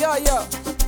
yeah.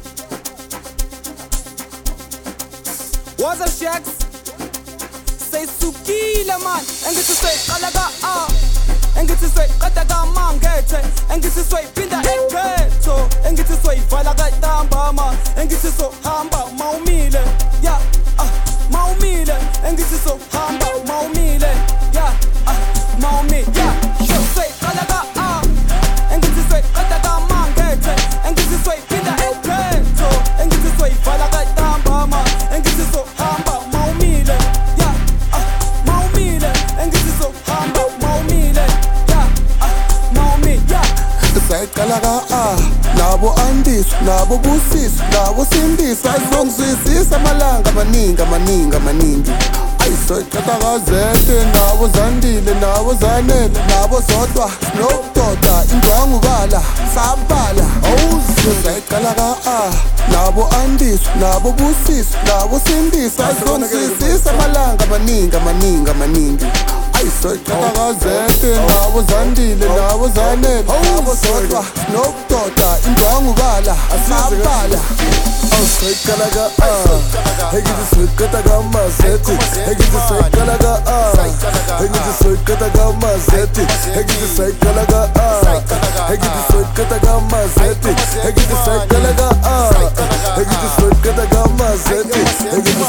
Waza Shacks say sukile man engithi seqalaka engithi seqataga mangethe engithi soyiphinda ekhetho engithi soyivala kaTamba ma engithi sohamba mawumile yeah mawumile engithi sohamba mawumile yeah mawumile yeah seqalaka engithi seqataga mangethe engithi soyiphinda ekhetho engithi soyivala kaTamba ma engithi sohamba mawumile yeah mawumile engithi sohamba mawumile yeah mawumile yeah sayicalaga nabo andiswa nabo busiswa nabo sindiswa ayizongisisisa amalanga amaningi ayisoyicatagazete nabo zandile nabo zanele nabo zodwa nokudoda indwangu bala sabala sayicalaga nabo andiswa nabo busiswa nabo sindiswa ayizongisisisa amalanga amaningi ayisoyicatagazete nabo zandile nabo zanele nabo zodwa nokudoda indwangu bala sabala sayicalaga hegithi soyicataga mazethi hegithi sayicalaga hegithi soyicataga mazethi hegithi sayicalaga hegithi soyicataga mazethi hegithi sayicalaga hegithi soyicataga mazethi hegithi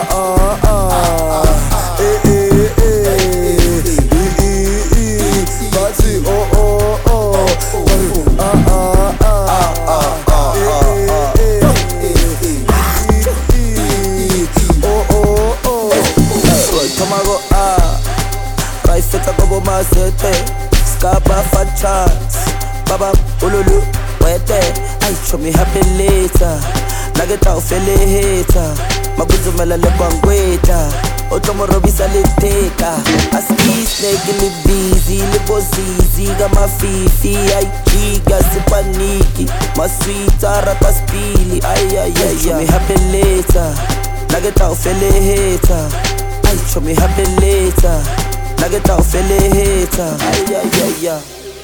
bathi Tomago Raifeta Bobo Mazete Skaba Fachats Baba Ululu Wete I show me happy later Nageta ufele hater Maguzumela lebangweta Otomo robisa leteka Aski snake li busy Libo zizi Gama fifi Ay giga sipaniki Maswita rata spili Ay show me happy later Nageta ufele hater show me happy later. Nageta ufele hater. Ay.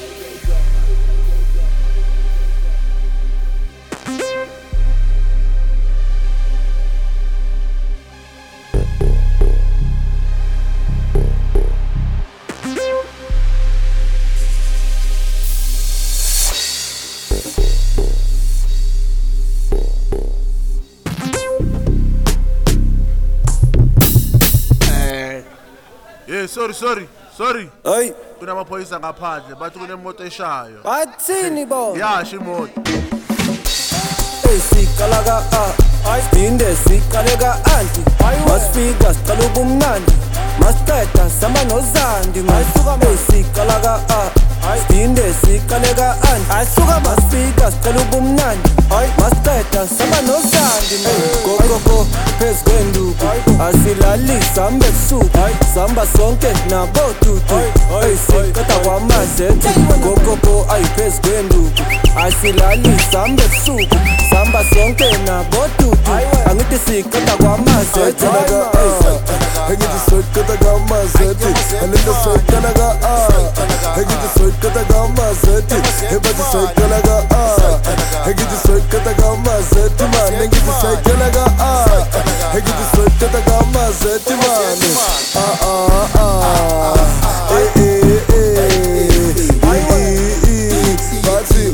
Sorry. Hey, Kunamaphoyisa ngaphandle bathi kunemoto eshayo. bathini bo? Yasho imoto. Sikalaga Spinde sikalaga anti Masfika siqala ubumnandi Masithetha sama nozandi sikalaga Spinde sikalaga anti Masfika siqala ubumnandi Masithetha sama nozandi Gogogo phezu kwenduku Asilalisa mbebusuku Samba sonke nabotutu Sikata kwamazethi Gogogo phezu kwenduku Asilalisa mbebusuku Samba sonke nabotutu Angithi sikata kwamazethi hegithi soyicataga mazethi alinda soyicalaga hegithi soyicataga mazethi hebathi soyicalaga hegithi soyicataga mazethi mane hegithi soyicalaga hegithi soyicataga mazethi mane bathi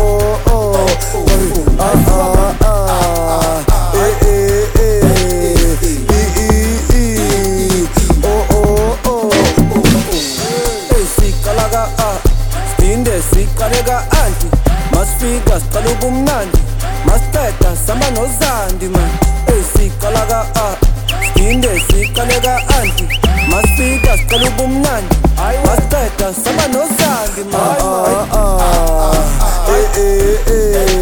Sikalaga anti Masfika siqala ubumnandi Masithetha sama nozandi man Sikalaga Spinde sikalaga anti Masfika siqala ubumnandi Masithetha sama nozandi man